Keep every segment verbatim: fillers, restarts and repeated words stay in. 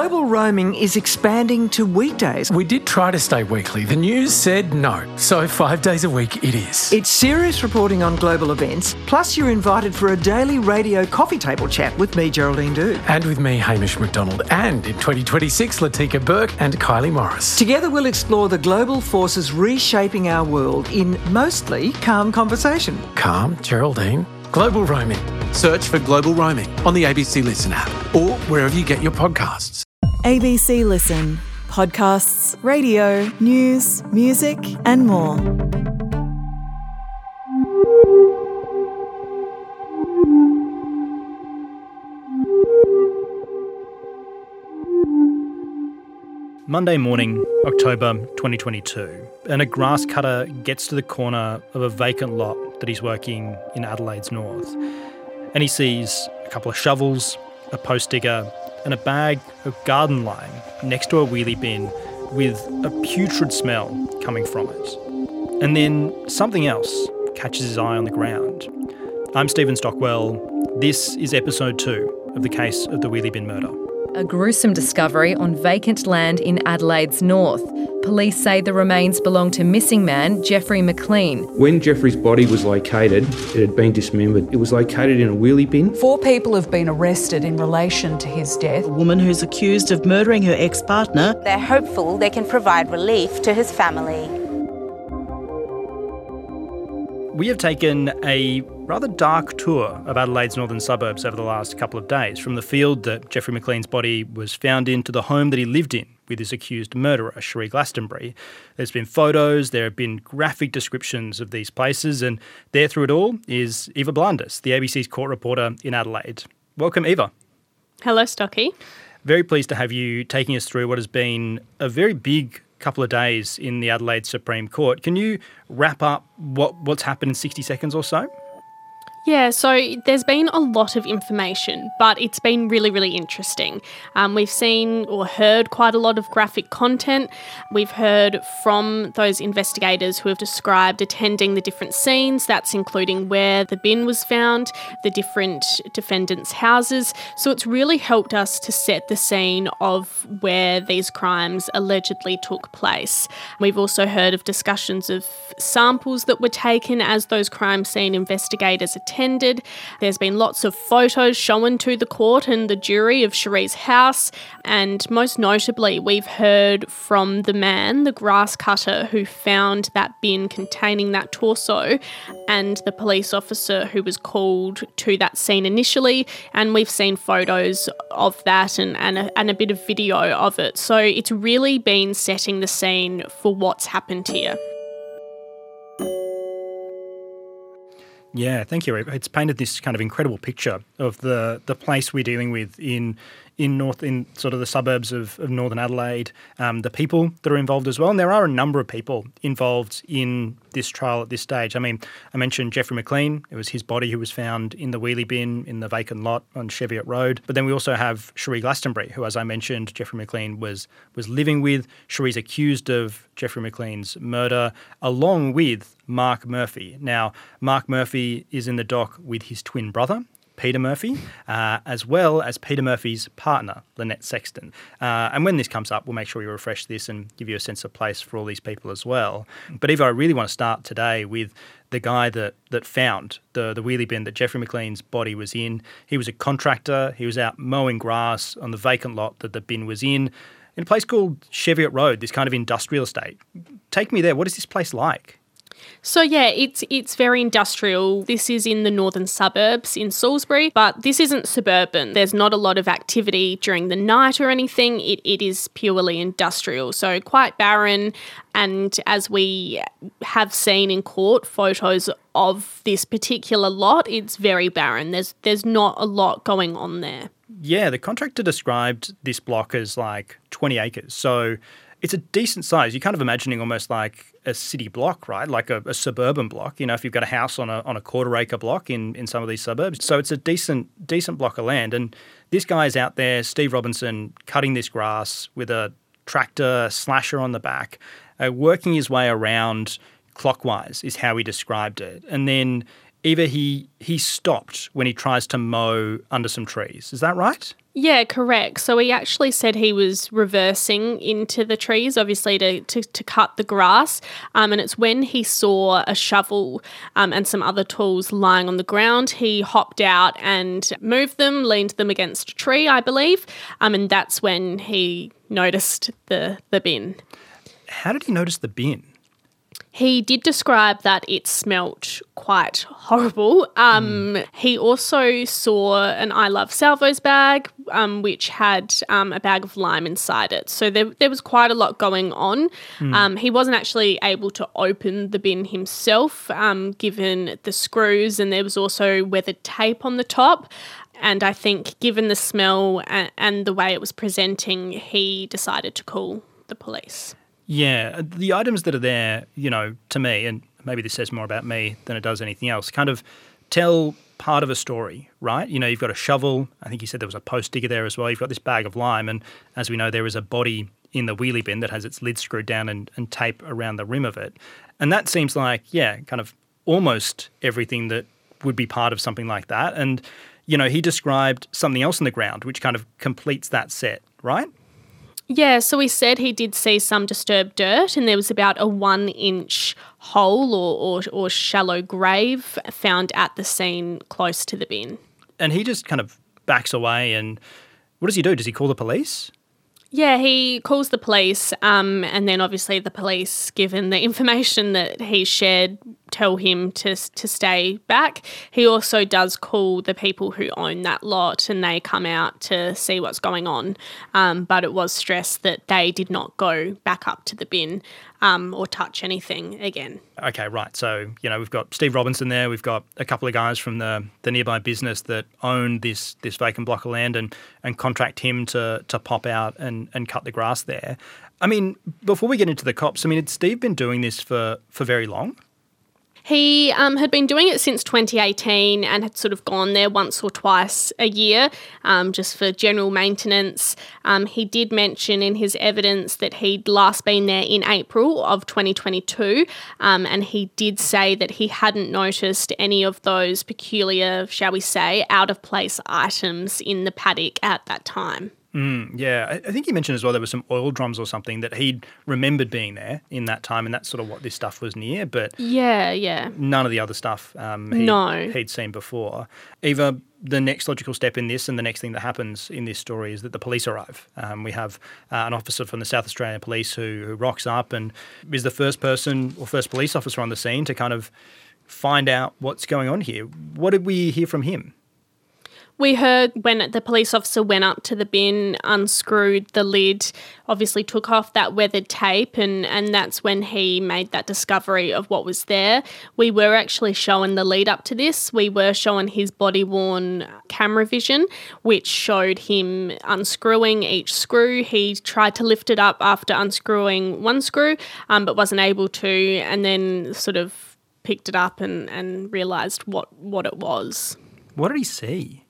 Global roaming is expanding to weekdays. We did try to stay weekly. The news said no, so five days a week it is. It's serious reporting on global events, plus you're invited for a daily radio coffee table chat with me, Geraldine Doogue. And with me, Hamish McDonald, and in twenty twenty-six, Latika Burke and Kylie Morris. Together we'll explore the global forces reshaping our world in mostly calm conversation. Calm, Geraldine. Global roaming. Search for Global Roaming on the A B C Listen app or wherever you get your podcasts. A B C Listen. Podcasts, radio, news, music and more. Monday morning, October twenty twenty-two, and a grass cutter gets to the corner of a vacant lot that he's working in Adelaide's north. And he sees a couple of shovels, a post digger, and a bag of garden lime next to a wheelie bin with a putrid smell coming from it. And then something else catches his eye on the ground. I'm Stephen Stockwell. This is episode two of the case of the wheelie bin murder. A gruesome discovery on vacant land in Adelaide's north. Police say the remains belong to missing man Jeffrey McLean. When Jeffrey's body was located, it had been dismembered. It was located in a wheelie bin. Four people have been arrested in relation to his death. A woman who's accused of murdering her ex-partner. They're hopeful they can provide relief to his family. We have taken a rather dark tour of Adelaide's northern suburbs over the last couple of days, from the field that Jeffrey McLean's body was found in to the home that he lived in with his accused murderer, Sheree Glastonbury. There's been photos, there have been graphic descriptions of these places, and there through it all is Eva Blandis, the A B C's court reporter in Adelaide. Welcome, Eva. Hello, Stocky. Very pleased to have you taking us through what has been a very big couple of days in the Adelaide Supreme Court. Can you wrap up what, what's happened in sixty seconds or so? Yeah, so there's been a lot of information, but it's been really, really interesting. Um, we've seen or heard quite a lot of graphic content. We've heard from those investigators who have described attending the different scenes. That's including where the bin was found, the different defendants' houses. So it's really helped us to set the scene of where these crimes allegedly took place. We've also heard of discussions of samples that were taken as those crime scene investigators attended. There's been lots of photos shown to the court and the jury of Sheree's house, and most notably we've heard from the man, the grass cutter, who found that bin containing that torso, and the police officer who was called to that scene initially, and we've seen photos of that and, and, a, and a bit of video of it. So it's really been setting the scene for what's happened here. Yeah, thank you. It's painted this kind of incredible picture of the, the place we're dealing with in in north in sort of the suburbs of, of northern Adelaide, um, the people that are involved as well. And there are a number of people involved in this trial at this stage. I mean, I mentioned Jeffrey McLean. It was his body who was found in the wheelie bin in the vacant lot on Cheviot Road. But then we also have Sheree Glastonbury, who, as I mentioned, Jeffrey McLean was was living with. Sheree's accused of Jeffrey McLean's murder, along with Mark Murphy. Now, Mark Murphy is in the dock with his twin brother, Peter Murphy, uh, as well as Peter Murphy's partner, Lynette Sexton. Uh, and when this comes up, we'll make sure we refresh this and give you a sense of place for all these people as well. But Eva, I really want to start today with the guy that that found the, the wheelie bin that Jeffrey McLean's body was in. He was a contractor. He was out mowing grass on the vacant lot that the bin was in, in a place called Cheviot Road, this kind of industrial estate. Take me there. What is this place like? So yeah, it's it's very industrial. This is in the northern suburbs in Salisbury, but this isn't suburban. There's not a lot of activity during the night or anything. It it is purely industrial, so quite barren. And as we have seen in court, photos of this particular lot, it's very barren. There's there's not a lot going on there. Yeah, the contractor described this block as like twenty acres. So it's a decent size. You're kind of imagining almost like a city block, right? Like a, a suburban block, you know, if you've got a house on a on a quarter acre block in, in some of these suburbs. So it's a decent decent block of land. And this guy's out there, Steve Robinson, cutting this grass with a tractor slasher on the back, uh, working his way around clockwise is how he described it. And then either he he stopped when he tries to mow under some trees. Is that right? Yeah, correct. So he actually said he was reversing into the trees, obviously to, to, to cut the grass. Um, and it's when he saw a shovel um, and some other tools lying on the ground, he hopped out and moved them, leaned them against a tree, I believe. Um, and that's when he noticed the, the bin. How did he notice the bin? He did describe that it smelt quite horrible. Um, mm. He also saw an I Love Salvos bag, um, which had um, a bag of lime inside it. So there, there was quite a lot going on. Mm. Um, he wasn't actually able to open the bin himself, um, given the screws, and there was also weathered tape on the top. And I think given the smell and, and the way it was presenting, he decided to call the police. Yeah, the items that are there, you know, to me, and maybe this says more about me than it does anything else, kind of tell part of a story, right? You know, you've got a shovel. I think you said there was a post digger there as well. You've got this bag of lime. And as we know, there is a body in the wheelie bin that has its lid screwed down and, and tape around the rim of it. And that seems like, yeah, kind of almost everything that would be part of something like that. And, you know, he described something else in the ground, which kind of completes that set, right? Yeah, so he said he did see some disturbed dirt and there was about a one-inch hole or, or, or shallow grave found at the scene close to the bin. And he just kind of backs away and what does he do? Does he call the police? Yeah, he calls the police um, and then obviously the police, given the information that he shared, tell him to to stay back. He also does call the people who own that lot and they come out to see what's going on. Um, but it was stressed that they did not go back up to the bin um, or touch anything again. Okay, right. So, you know, we've got Steve Robinson there. We've got a couple of guys from the, the nearby business that own this this vacant block of land and, and contract him to to pop out and, and cut the grass there. I mean, before we get into the cops, I mean, had Steve been doing this for, for very long? He um, had been doing it since twenty eighteen and had sort of gone there once or twice a year um, just for general maintenance. Um, he did mention in his evidence that he'd last been there in April of twenty twenty-two um, and he did say that he hadn't noticed any of those peculiar, shall we say, out-of-place items in the paddock at that time. Mm, yeah, I, I think he mentioned as well there were some oil drums or something that he'd remembered being there in that time and that's sort of what this stuff was near, but yeah, yeah. none of the other stuff um, he'd, no. he'd seen before. Eva, the next logical step in this and the next thing that happens in this story is that the police arrive. Um, we have uh, an officer from the South Australian Police who, who rocks up and is the first person or first police officer on the scene to kind of find out what's going on here. What did we hear from him? We heard when the police officer went up to the bin, unscrewed the lid, obviously took off that weathered tape, and, and that's when he made that discovery of what was there. We were actually showing the lead up to this. We were showing his body-worn camera vision, which showed him unscrewing each screw. He tried to lift it up after unscrewing one screw, um, but wasn't able to, and then sort of picked it up and, and realised what, what it was. What did he see?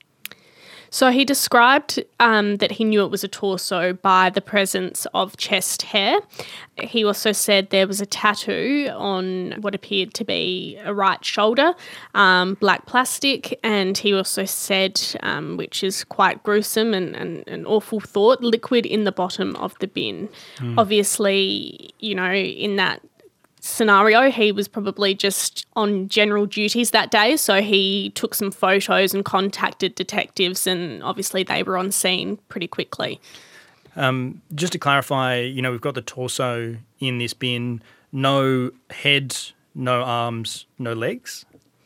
So he described um, that he knew it was a torso by the presence of chest hair. He also said there was a tattoo on what appeared to be a right shoulder, um, black plastic, and he also said, um, which is quite gruesome and, and an awful thought, liquid in the bottom of the bin. Mm. Obviously, you know, in that scenario, he was probably just on general duties that day, so he took some photos and contacted detectives, and obviously they were on scene pretty quickly. Um, just to clarify, you know, we've got the torso in this bin, no head, no arms, no legs?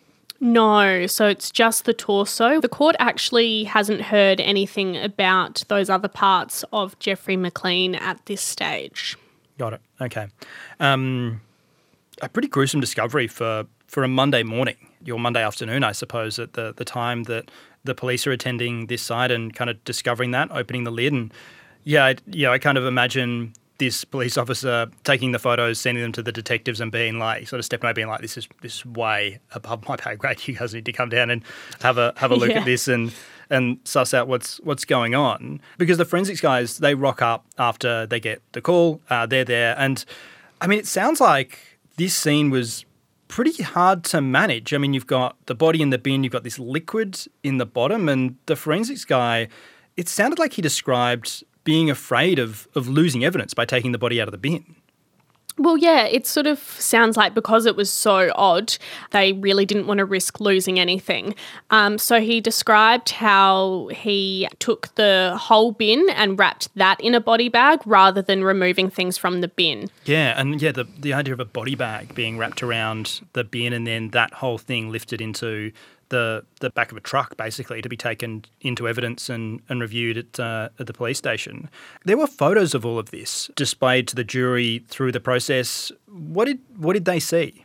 No, so it's just the torso. The court actually hasn't heard anything about those other parts of Jeffrey McLean at this stage. Got it. Okay. Um, a pretty gruesome discovery for, for a Monday morning, your Monday afternoon, I suppose, at the, the time that the police are attending this site and kind of discovering that, opening the lid. And yeah, I, yeah, I kind of imagine this police officer taking the photos, sending them to the detectives and being like, sort of stepping over, being like, this is this is way above my pay grade. You guys need to come down and have a have a look yeah. at this and and suss out what's what's going on. Because the forensics guys, they rock up after they get the call. Uh, they're there. And, I mean, it sounds like this scene was pretty hard to manage. I mean, you've got the body in the bin, you've got this liquid in the bottom, and the forensics guy, it sounded like he described being afraid of, of losing evidence by taking the body out of the bin. Well, yeah, it sort of sounds like because it was so odd, they really didn't want to risk losing anything. Um, so he described how he took the whole bin and wrapped that in a body bag rather than removing things from the bin. Yeah, and yeah, the, the idea of a body bag being wrapped around the bin and then that whole thing lifted into the the back of a truck, basically, to be taken into evidence and, and reviewed at, uh, at the police station. There were photos of all of this displayed to the jury through the process. What did what did they see?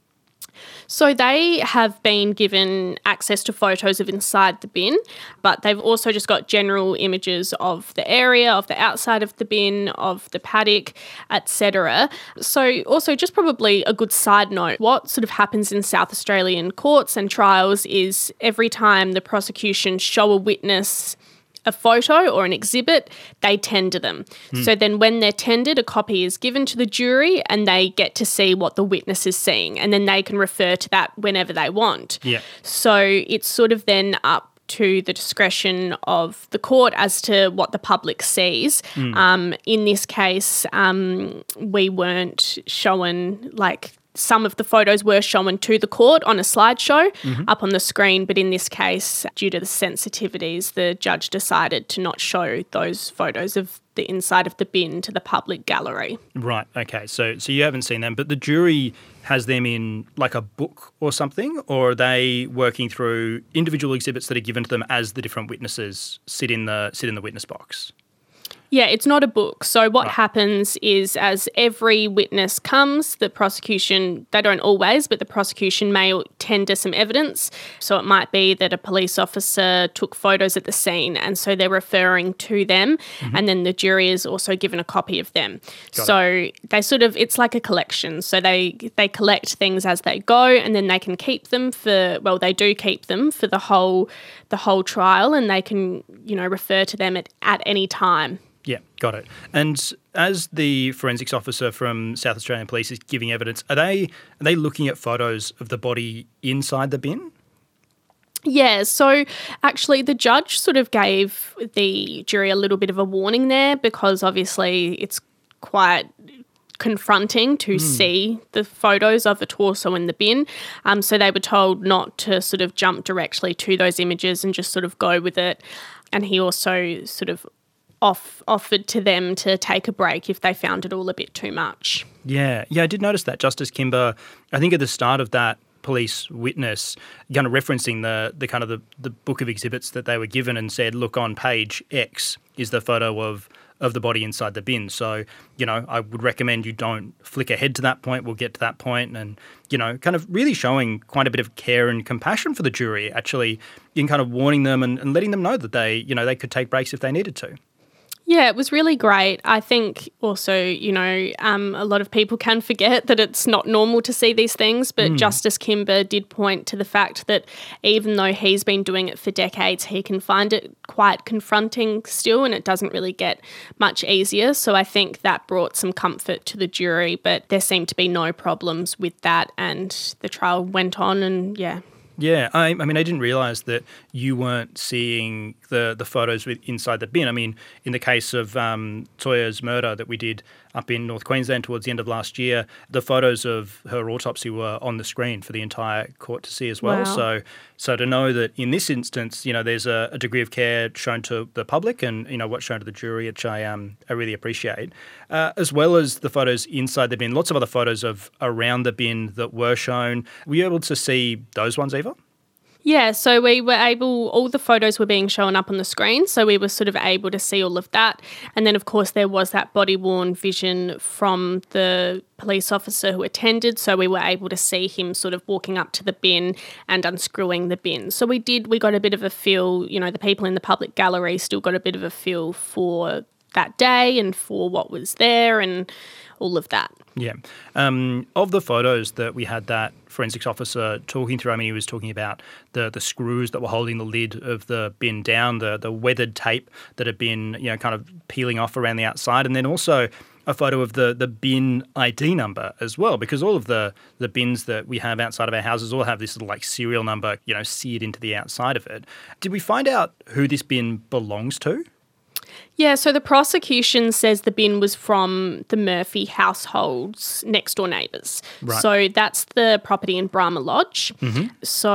So they have been given access to photos of inside the bin, but they've also just got general images of the area, of the outside of the bin, of the paddock, et cetera. So also just probably a good side note, what sort of happens in South Australian courts and trials is every time the prosecution show a witness a photo or an exhibit, they tender them. Hmm. So then when they're tendered, a copy is given to the jury and they get to see what the witness is seeing, and then they can refer to that whenever they want. Yeah. So it's sort of then up to the discretion of the court as to what the public sees. Mm. Um, in this case, um, we weren't shown, like, some of the photos were shown to the court on a slideshow mm-hmm. up on the screen, but in this case, due to the sensitivities, the judge decided to not show those photos of the inside of the bin to the public gallery. Right, okay. So so you haven't seen them, but the jury has them in like a book or something, or are they working through individual exhibits that are given to them as the different witnesses sit in the sit in the witness box? Yeah, it's not a book. So what right. happens is as every witness comes, the prosecution, they don't always, but the prosecution may tender some evidence. So it might be that a police officer took photos at the scene and so they're referring to them mm-hmm. and then the jury is also given a copy of them. Got so it. they sort of, it's like a collection. So they, they collect things as they go and then they can keep them for, well, they do keep them for the whole, the whole trial, and they can, you know, refer to them at, at any time. Yeah, got it. And as the forensics officer from South Australian Police is giving evidence, are they are they looking at photos of the body inside the bin? Yeah, so actually the judge sort of gave the jury a little bit of a warning there because obviously it's quite confronting to mm. see the photos of the torso in the bin. Um, so they were told not to sort of jump directly to those images and just sort of go with it. And he also sort of Off, offered to them to take a break if they found it all a bit too much. Yeah, yeah, I did notice that. Justice Kimber, I think at the start of that police witness, kind of referencing the the kind of the, the book of exhibits that they were given and said, look, on page X is the photo of, of the body inside the bin. So, you know, I would recommend you don't flick ahead to that point. We'll get to that point and, you know, kind of really showing quite a bit of care and compassion for the jury, actually, in kind of warning them and, and letting them know that they, you know, they could take breaks if they needed to. Yeah, it was really great. I think also, you know, um, a lot of people can forget that it's not normal to see these things, but mm. Justice Kimber did point to the fact that even though he's been doing it for decades, he can find it quite confronting still, and it doesn't really get much easier. So I think that brought some comfort to the jury, but there seemed to be no problems with that, and the trial went on and, yeah. Yeah, I, I mean, I didn't realise that you weren't seeing the, the photos with, inside the bin. I mean, in the case of um, Toya's murder that we did up in North Queensland towards the end of last year, the photos of her autopsy were on the screen for the entire court to see as well. Wow. So so to know that in this instance, you know, there's a, a degree of care shown to the public and, you know, what's shown to the jury, which I, um, I really appreciate, uh, as well as the photos inside the bin. Lots of other photos of around the bin that were shown. Were you able to see those ones, Eva? Yeah, so we were able, all the photos were being shown up on the screen, so we were sort of able to see all of that. And then, of course, there was that body-worn vision from the police officer who attended, so we were able to see him sort of walking up to the bin and unscrewing the bin. So we did, we got a bit of a feel, you know, the people in the public gallery still got a bit of a feel for that day and for what was there and all of that. Yeah. Um, of the photos that we had that forensics officer talking through, I mean, he was talking about the the screws that were holding the lid of the bin down, the the weathered tape that had been, you know, kind of peeling off around the outside. And then also a photo of the, the bin I D number as well, because all of the, the bins that we have outside of our houses all have this little like serial number, you know, seared into the outside of it. Did we find out who this bin belongs to? Yeah, so the prosecution says the bin was from the Murphy household's next-door neighbours. Right. So that's the property in Brahma Lodge. Mm-hmm.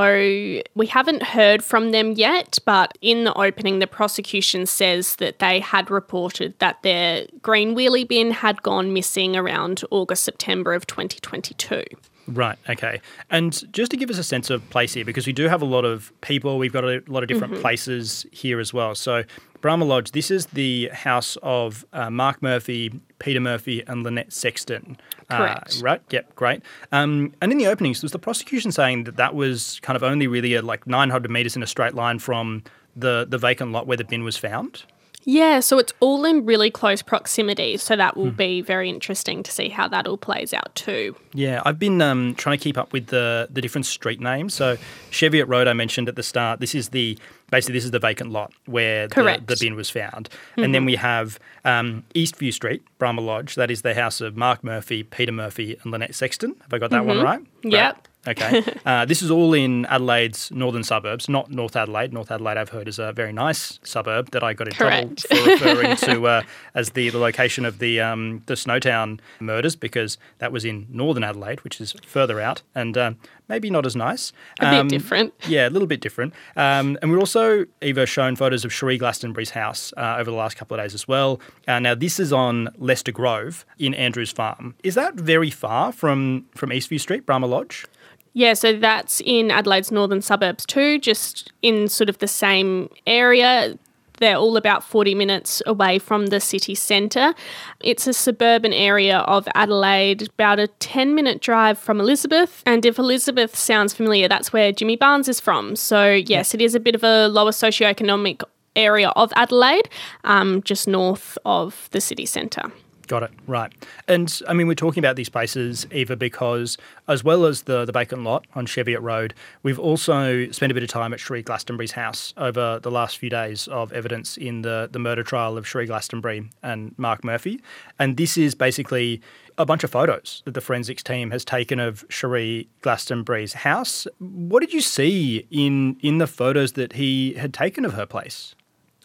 So we haven't heard from them yet, but in the opening, the prosecution says that they had reported that their green wheelie bin had gone missing around August, September of twenty twenty-two. Right, okay. And just to give us a sense of place here, because we do have a lot of people, we've got a lot of different Mm-hmm. places here as well. So Brahma Lodge, this is the house of uh, Mark Murphy, Peter Murphy and Lynette Sexton. Correct. Uh, right, yep, great. Um, and in the openings, was the prosecution saying that that was kind of only really a, like nine hundred metres in a straight line from the, the vacant lot where the bin was found? Yeah, so it's all in really close proximity, so that will be very interesting to see how that all plays out too. Yeah, I've been um, trying to keep up with the the different street names. So Cheviot Road I mentioned at the start. This is the basically this is the vacant lot where the, the bin was found. Mm-hmm. And then we have um, Eastview Street, Brahma Lodge. That is the house of Mark Murphy, Peter Murphy and Lynette Sexton. Have I got that mm-hmm. one right? Yep. Right. Okay. Uh, this is all in Adelaide's northern suburbs, not North Adelaide. North Adelaide, I've heard, is a very nice suburb that I got in Correct. trouble for referring to uh, as the, the location of the um, the Snowtown murders, because that was in northern Adelaide, which is further out and um, maybe not as nice. A Um, bit different. Yeah, a little bit different. Um, and we're also, Eva, shown photos of Cherie Glastonbury's house uh, over the last couple of days as well. Uh, now, this is on Leicester Grove in Andrews Farm. Is that very far from, from Eastview Street, Brahma Lodge? Yeah, so that's in Adelaide's northern suburbs too, just in sort of the same area. They're all about forty minutes away from the city centre. It's a suburban area of Adelaide, about a ten-minute drive from Elizabeth. And if Elizabeth sounds familiar, that's where Jimmy Barnes is from. So, yes, it is a bit of a lower socioeconomic area of Adelaide, um, just north of the city centre. Got it. Right. And, I mean, we're talking about these places, Eva, because as well as the, the vacant lot on Cheviot Road, we've also spent a bit of time at Cherie Glastonbury's house over the last few days of evidence in the, the murder trial of Cherie Glastonbury and Mark Murphy. And this is basically a bunch of photos that the forensics team has taken of Cherie Glastonbury's house. What did you see in, in the photos that he had taken of her place?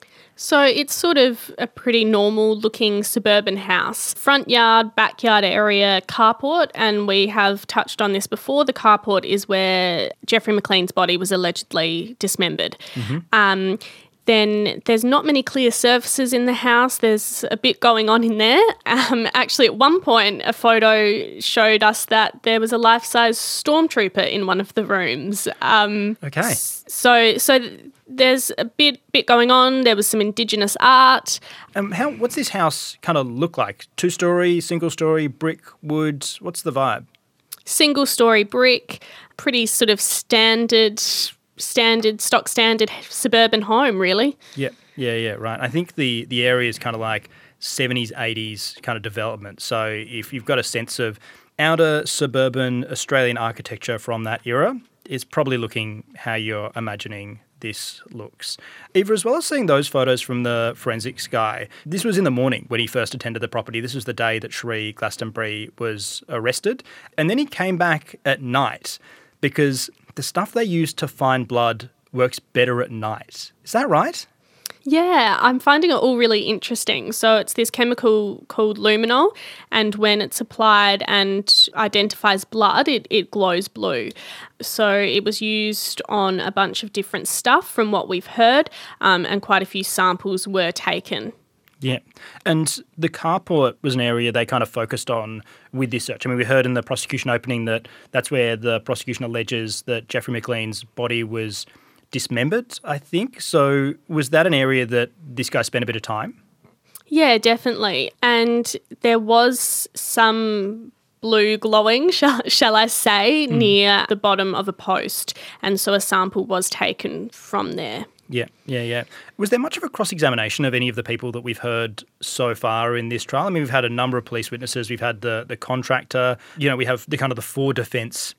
So it's sort of a pretty normal looking suburban house. Front yard, backyard area, carport, and we have touched on this before. The carport is where Jeffrey McLean's body was allegedly dismembered. Mm-hmm. Um, then there's not many clear surfaces in the house. There's a bit going on in there. Um, actually, at one point, a photo showed us that there was a life-size stormtrooper in one of the rooms. Um, okay. So, so there's a bit bit going on. There was some Indigenous art. Um, how? What's this house kind of look like? Two-story, single-story, brick, wood? What's the vibe? Single-story brick, pretty sort of standard... standard, stock standard suburban home, really. Yeah, yeah, yeah, right. I think the, the area is kind of like seventies, eighties kind of development. So if you've got a sense of outer suburban Australian architecture from that era, it's probably looking how you're imagining this looks. Eva, as well as seeing those photos from the forensics guy, this was in the morning when he first attended the property. This was the day that Cherie Glastonbury was arrested. And then he came back at night because the stuff they use to find blood works better at night. Is that right? Yeah, I'm finding it all really interesting. So it's this chemical called luminol, and when it's applied and identifies blood, it, it glows blue. So it was used on a bunch of different stuff from what we've heard, um, and quite a few samples were taken. Yeah. And the carport was an area they kind of focused on with this search. I mean, we heard in the prosecution opening that that's where the prosecution alleges that Jeffrey McLean's body was dismembered, I think. So was that an area that this guy spent a bit of time? Yeah, definitely. And there was some blue glowing, shall, shall I say, mm. near the bottom of a post. And so a sample was taken from there. Yeah, yeah, yeah. Was there much of a cross-examination of any of the people that we've heard so far in this trial? I mean, we've had a number of police witnesses. We've had the the contractor. You know, we have the kind of the four defence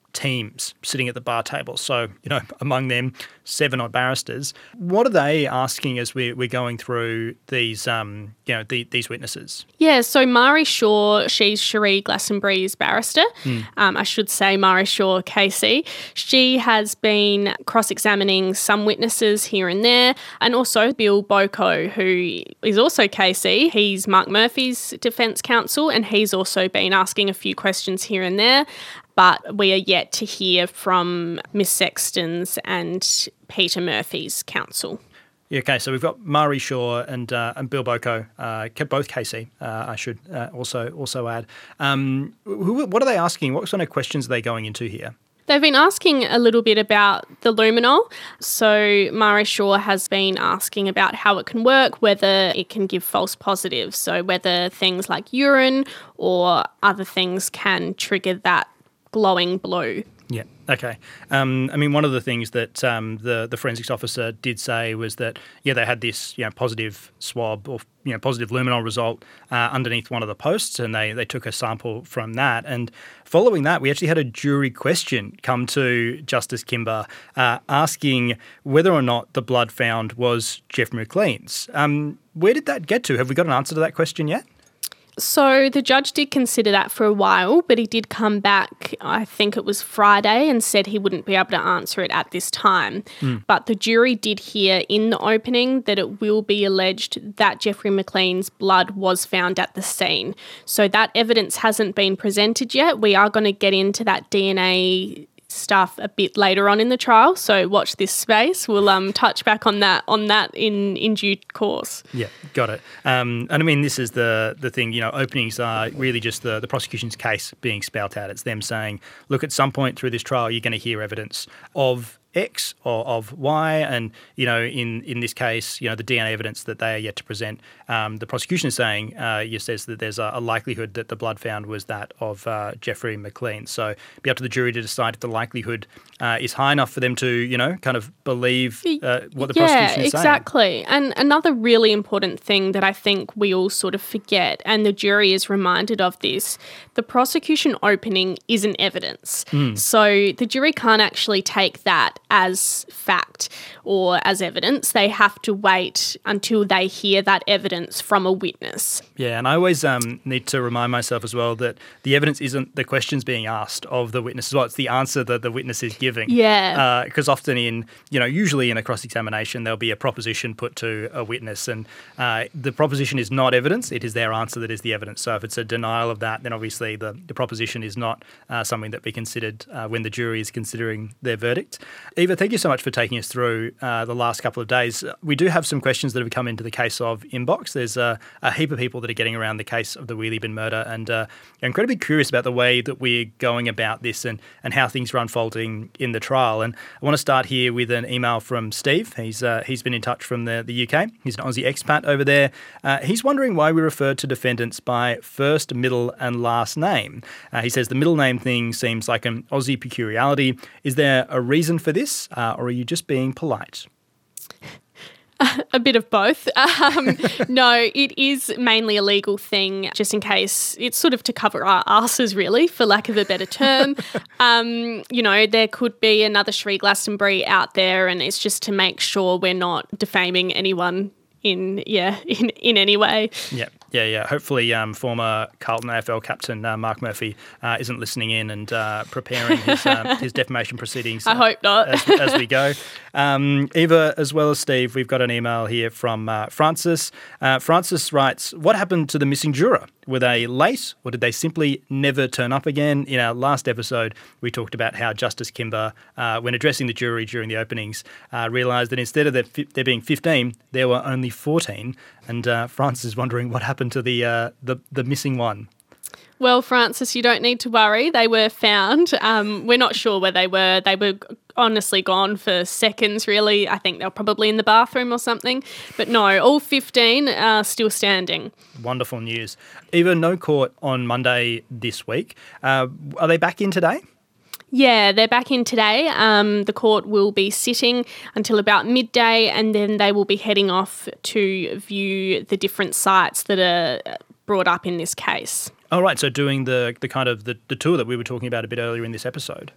teams sitting at the bar table. So, you know, among them, seven odd barristers. What are they asking as we, we're going through these, um, you know, the, these witnesses? Yeah, so Mari Shaw, she's Cherie Glastonbury's barrister. Mm. Um, I should say Mari Shaw K C. She has been cross-examining some witnesses here and there, and also Bill Boko, who is also K C. He's Mark Murphy's defence counsel, and he's also been asking a few questions here and there. But we are yet to hear from Miss Sexton's and Peter Murphy's counsel. Yeah, okay, so we've got Mari Shaw and uh, and Bill Boko, uh, both K C, uh, I should uh, also also add. Um, who, what are they asking? What sort of questions are they going into here? They've been asking a little bit about the luminol. So Mari Shaw has been asking about how it can work, whether it can give false positives, so whether things like urine or other things can trigger that glowing blue. Yeah, okay. Um, I mean, one of the things that um, the, the forensics officer did say was that, yeah, they had this, you know, positive swab or, you know, positive luminol result uh, underneath one of the posts, and they, they took a sample from that. And following that, we actually had a jury question come to Justice Kimber uh, asking whether or not the blood found was Jeffrey McLean's. Um, where did that get to? Have we got an answer to that question yet? So the judge did consider that for a while, but he did come back, I think it was Friday, and said he wouldn't be able to answer it at this time. Mm. But the jury did hear in the opening that it will be alleged that Jeffrey McLean's blood was found at the scene. So that evidence hasn't been presented yet. We are going to get into that D N A stuff a bit later on in the trial, so watch this space. We'll um touch back on that on that in, in due course. Yeah, got it. Um, and I mean, this is the the thing, you know, openings are really just the, the prosecution's case being spelt out. It's them saying, look, at some point through this trial, you're going to hear evidence of X or of Y, and, you know, in, in this case, you know, the D N A evidence that they are yet to present, um, the prosecution is saying, uh, you says that there's a, a likelihood that the blood found was that of uh, Jeffrey McLean. So it'll be up to the jury to decide if the likelihood uh, is high enough for them to, you know, kind of believe uh, what the yeah, prosecution is exactly. saying. Yeah, exactly. And another really important thing that I think we all sort of forget, and the jury is reminded of this, the prosecution opening isn't evidence. Mm. So the jury can't actually take that as fact or as evidence. They have to wait until they hear that evidence from a witness. Yeah, and I always um, need to remind myself as well that the evidence isn't the questions being asked of the witness as well. It's the answer that the witness is giving. Yeah. Because uh, often in, you know, usually in a cross-examination, there'll be a proposition put to a witness, and uh, the proposition is not evidence. It is their answer that is the evidence. So if it's a denial of that, then obviously the, the proposition is not uh, something that be considered uh, when the jury is considering their verdict. Eva, thank you so much for taking us through uh, the last couple of days. We do have some questions that have come into the case of Inbox. There's a, a heap of people that are getting around the case of the Wheelie bin murder, and uh, I'm incredibly curious about the way that we're going about this and, and how things are unfolding in the trial. And I want to start here with an email from Steve. He's uh, he's been in touch from the, the U K. He's an Aussie expat over there. Uh, he's wondering why we refer to defendants by first, middle and last name. Uh, he says the middle name thing seems like an Aussie peculiarity. Is there a reason for this, uh, or are you just being polite? A bit of both. Um, no, it is mainly a legal thing, just in case. It's sort of to cover our asses, really, for lack of a better term. um, you know, there could be another Cherie Glastonbury out there, and it's just to make sure we're not defaming anyone in, yeah, in, in any way. Yeah. Yeah, yeah. Hopefully um, former Carlton A F L captain uh, Mark Murphy uh, isn't listening in and uh, preparing his, um, his defamation proceedings. I uh, hope not. as, as we go. Um, Eva, as well as Steve, we've got an email here from uh, Francis. Uh, Francis writes, what happened to the missing juror? Were they late, or did they simply never turn up again? In our last episode, we talked about how Justice Kimber, uh, when addressing the jury during the openings, uh, realised that instead of there, there being fifteen, there were only fourteen. And uh, Francis is wondering what happened to the, uh, the the missing one. Well, Francis, you don't need to worry. They were found. Um, we're not sure where they were. They were honestly gone for seconds, really. I think they were probably in the bathroom or something. But no, all fifteen are still standing. Wonderful news. Eva, no court on Monday this week. Uh, are they back in today? Yeah, they're back in today. Um, the court will be sitting until about midday, and then they will be heading off to view the different sites that are brought up in this case. Oh, right. So doing the the kind of the, the tour that we were talking about a bit earlier in this episode.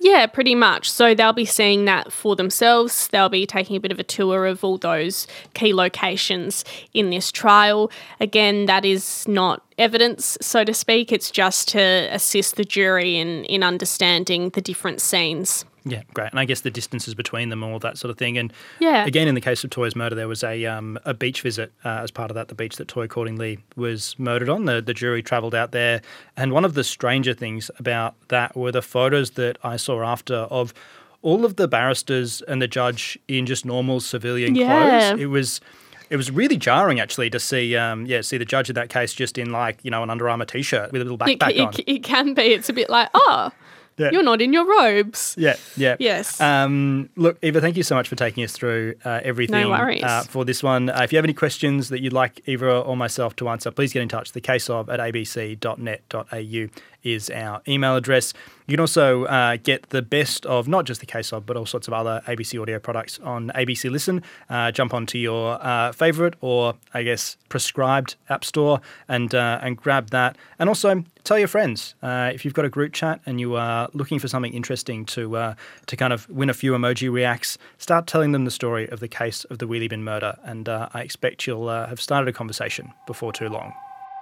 Yeah, pretty much. So they'll be seeing that for themselves. They'll be taking a bit of a tour of all those key locations in this trial. Again, that is not evidence, so to speak. It's just to assist the jury in, in understanding the different scenes. Yeah, great. And I guess the distances between them, all that sort of thing. And yeah. again, in the case of Toy's murder, there was a um, a beach visit uh, as part of that, the beach that Toy Cordingley was murdered on. The, the jury travelled out there. And one of the stranger things about that were the photos that I saw after of all of the barristers and the judge in just normal civilian yeah. clothes. It was... It was really jarring, actually, to see, um, yeah, see the judge in that case just in, like, you know, an Under Armour t-shirt with a little backpack it, on. It, it can be. It's a bit like, oh, yeah. You're not in your robes. Yeah, yeah. Yes. Um, look, Eva, thank you so much for taking us through uh, everything no worries. Uh, for this one. Uh, if you have any questions that you'd like Eva or myself to answer, please get in touch. The case of at a b c dot net dot a u is our email address. You can also uh, get the best of not just the case of, but all sorts of other A B C audio products on A B C Listen. Uh, jump onto your uh, favourite or, I guess, prescribed app store and uh, and grab that. And also tell your friends. Uh, if you've got a group chat and you are looking for something interesting to uh, to kind of win a few emoji reacts, start telling them the story of the case of the Wheelie Bin murder. And uh, I expect you'll uh, have started a conversation before too long.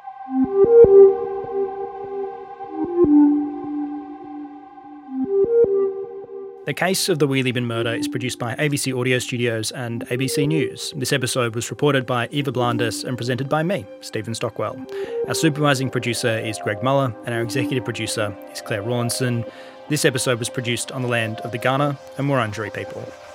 The Case of the Wheelie Bin Murder is produced by A B C Audio Studios and A B C News. This episode was reported by Eva Blandis and presented by me, Stephen Stockwell. Our supervising producer is Greg Muller and our executive producer is Claire Rawlinson. This episode was produced on the land of the Kaurna and Wurundjeri people.